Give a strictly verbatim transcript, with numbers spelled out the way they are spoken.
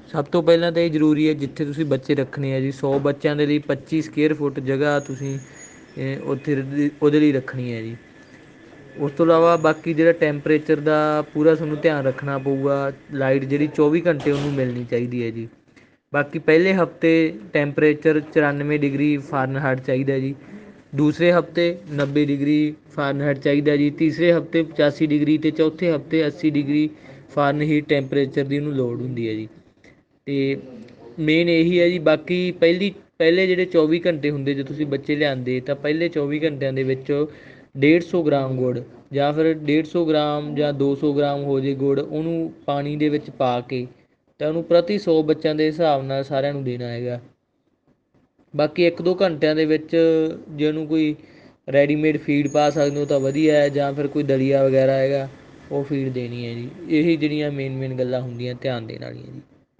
ਸਭ ਤੋਂ ਪਹਿਲਾਂ ਤਾਂ ਇਹ ਜ਼ਰੂਰੀ ਹੈ, ਜਿੱਥੇ ਤੁਸੀਂ ਬੱਚੇ ਰੱਖਣੇ ਹੈ ਜੀ, ਸੌ ਬੱਚਿਆਂ ਦੇ ਲਈ ਪੱਚੀ ਸਕੇਅਰ ਫੁੱਟ ਜਗ੍ਹਾ ਤੁਸੀਂ ਉੱਥੇ ਉਹਦੇ ਲਈ ਰੱਖਣੀ ਹੈ ਜੀ। ਉਸ ਤੋਂ ਇਲਾਵਾ ਬਾਕੀ ਜਿਹੜਾ ਟੈਂਪਰੇਚਰ ਦਾ ਪੂਰਾ ਤੁਹਾਨੂੰ ਧਿਆਨ ਰੱਖਣਾ ਪਊਗਾ। ਲਾਈਟ ਜਿਹੜੀ ਚੌਵੀ ਘੰਟੇ ਉਹਨੂੰ ਮਿਲਣੀ ਚਾਹੀਦੀ ਹੈ ਜੀ। ਬਾਕੀ ਪਹਿਲੇ ਹਫ਼ਤੇ ਟੈਂਪਰੇਚਰ ਚੁਰਾਨਵੇਂ ਡਿਗਰੀ ਫਾਰਨਹਾਈਟ ਚਾਹੀਦਾ ਜੀ। ਦੂਸਰੇ ਹਫ਼ਤੇ ਨੱਬੇ ਡਿਗਰੀ ਫਾਰਨਹਾਈਟ ਚਾਹੀਦਾ ਜੀ। ਤੀਸਰੇ ਹਫ਼ਤੇ ਪਚਾਸੀ ਡਿਗਰੀ ਅਤੇ ਚੌਥੇ ਹਫ਼ਤੇ ਅੱਸੀ ਡਿਗਰੀ ਫਾਰਨਹੀਟ ਟੈਂਪਰੇਚਰ ਦੀ ਉਹਨੂੰ ਲੋੜ ਹੁੰਦੀ ਹੈ ਜੀ। ਅਤੇ ਮੇਨ ਇਹੀ ਹੈ ਜੀ। ਬਾਕੀ ਪਹਿਲੀ ਪਹਿਲੇ ਜਿਹੜੇ ਚੌਵੀ ਘੰਟੇ ਹੁੰਦੇ ਜੇ ਤੁਸੀਂ ਬੱਚੇ ਲਿਆਂਦੇ, ਤਾਂ ਪਹਿਲੇ ਚੌਵੀ ਘੰਟਿਆਂ ਦੇ ਵਿੱਚ ਡੇਢ ਸੌ ਗ੍ਰਾਮ ਗੁੜ ਜਾਂ ਫਿਰ ਡੇਢ ਸੌ ਗ੍ਰਾਮ ਜਾਂ ਦੋ ਸੌ ਗ੍ਰਾਮ ਹੋ ਜੇ ਗੁੜ, ਉਹਨੂੰ ਪਾਣੀ ਦੇ ਵਿੱਚ ਪਾ ਕੇ ਤਾਂ ਉਹਨੂੰ ਪ੍ਰਤੀ ਸੌ ਬੱਚਿਆਂ ਦੇ ਹਿਸਾਬ ਨਾਲ ਸਾਰਿਆਂ ਨੂੰ ਦੇਣਾ ਹੈਗਾ। ਬਾਕੀ ਇੱਕ ਦੋ ਘੰਟਿਆਂ ਦੇ ਵਿੱਚ ਜੇ ਉਹਨੂੰ ਕੋਈ ਰੈਡੀਮੇਡ ਫੀਡ ਪਾ ਸਕਦੇ ਹੋ ਤਾਂ ਵਧੀਆ ਹੈ, ਜਾਂ ਫਿਰ ਕੋਈ ਦਲੀਆ ਵਗੈਰਾ ਹੈਗਾ ਉਹ ਫੀਡ ਦੇਣੀ ਹੈ ਜੀ। ਇਹੀ ਜਿਹੜੀਆਂ ਮੇਨ ਮੇਨ ਗੱਲਾਂ ਹੁੰਦੀਆਂ ਧਿਆਨ ਦੇਣ ਵਾਲੀਆਂ ਜੀ।